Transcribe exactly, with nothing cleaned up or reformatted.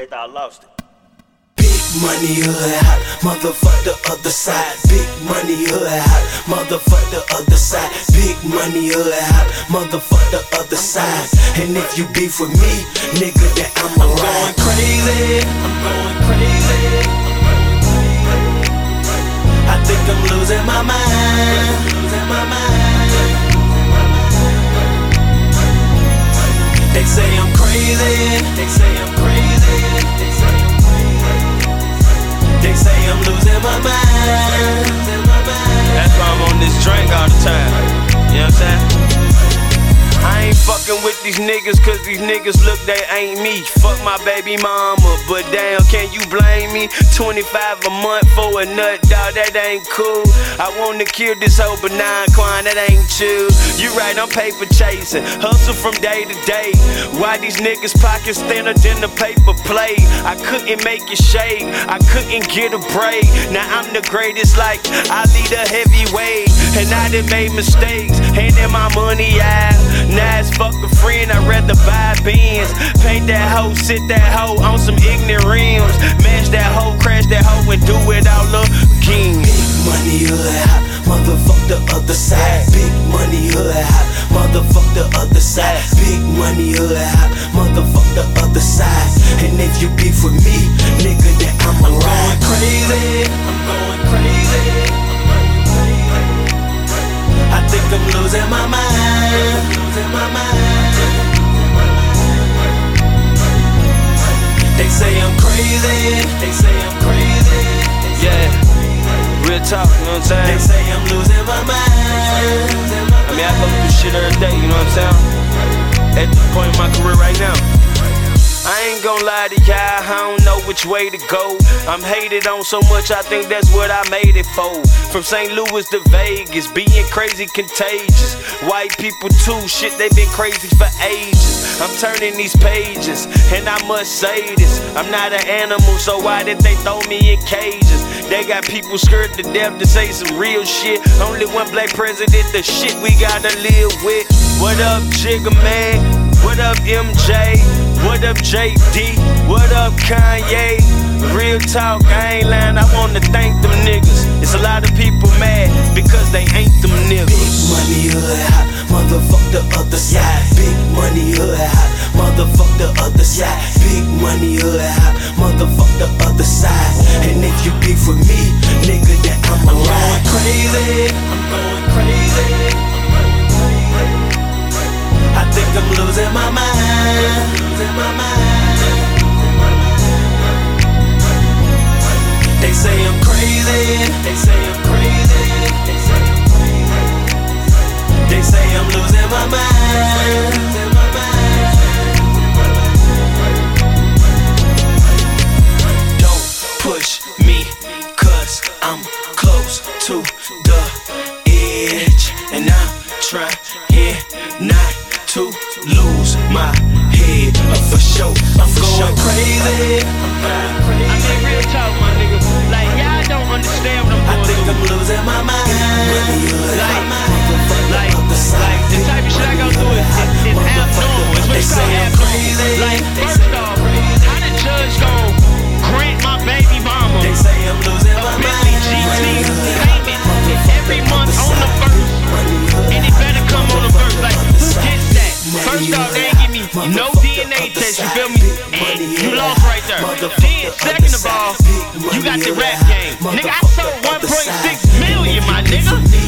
they thought I lost it. Big money hood hot, motherfuck the other side. Big money hood hot, motherfuck the other side. Big money hood hot, motherfuck the other side. And if you beef with me, nigga, then I'ma I'm going crazy. I'm going crazy. I think I'm losing my mind. Losing my mind. They say I'm crazy. They say I'm crazy. They say I'm They say I'm losing my mind. That's why I'm on this drink all the time. You know what I'm saying? I ain't fucking with these niggas cause these niggas look they ain't me. Fuck my baby mama, but damn, can you blame me? twenty-five a month for a nut, dog, that ain't cool. I wanna kill this hoe, but nah, Quan, that ain't you. You right, I'm paper chasing, hustle from day to day. Why these niggas pockets thinner than the paper plate? I couldn't make it shake, I couldn't get a break. Now I'm the greatest, like I lead a heavyweight. And I done made mistakes, handing my money out. Now it's fuck a friend, I'd rather buy Benz. Paint that hoe, sit that hoe on some ignorant rims. Mash that hoe, crash that hoe, and do it all again. Big money hood hot, motherfuck the other side. Big money hood hot, motherfuck the other side. Big money hood hot, motherfuck the other side. And if you beef with me, nigga, then I'ma I'm going crazy. I'm going crazy. I think I'm losing my mind. Losing my mind. They say I'm crazy. They say I'm crazy. Yeah, real talk, you know what I'm saying? They say I'm losing my mind. I mean, I go through shit every day, you know what I'm saying? At the point in my career right now, I ain't gon' lie to y'all, I don't know which way to go. I'm hated on so much, I think that's what I made it for. From Saint Louis to Vegas, being crazy contagious. White people too, shit, they been crazy for ages. I'm turning these pages, and I must say this, I'm not an animal, so why did they throw me in cages? They got people scared to death to say some real shit. Only one black president, the shit we gotta live with. What up, Jigga Man? What up, M J? What up, J D? What up, Kanye? Real talk, I ain't lying, I wanna thank them niggas. It's a lot of people mad because they ain't them niggas. Big money hood hot, motherfuck the other side. Big money hood hot, motherfuck the other side. Big money hood hot, motherfuck the other side. And if you beef with me, nigga, then I'ma I'm going crazy. I'm going crazy. I think I'm losing my mind. Losing my mind. They say I'm crazy. They say I'm crazy. They say I'm crazy. They say I'm losing my mind. Losing my mind. Don't push me, cause I'm close to the edge. And I'm trying not to lose my head, uh, for sure. I'm for going sure. crazy. I'm going crazy. I mean, real talk, my nigga. Like, y'all don't understand what I'm going I think through. I'm losing my mind. Like, like, like, the type of shit I go through is, is, is abnormal. It's what's called abnormal. Like, first off, how the judge gon' grant my baby mama They say I'm losing a my Bentley G T payment every month on the first? And it better come on the first. Like, who gets that? First off, they ain't give me no D N A test, you feel me? And you lost right there. Then, second of all, you got the rap game. Nigga, I sold one point six million, my nigga.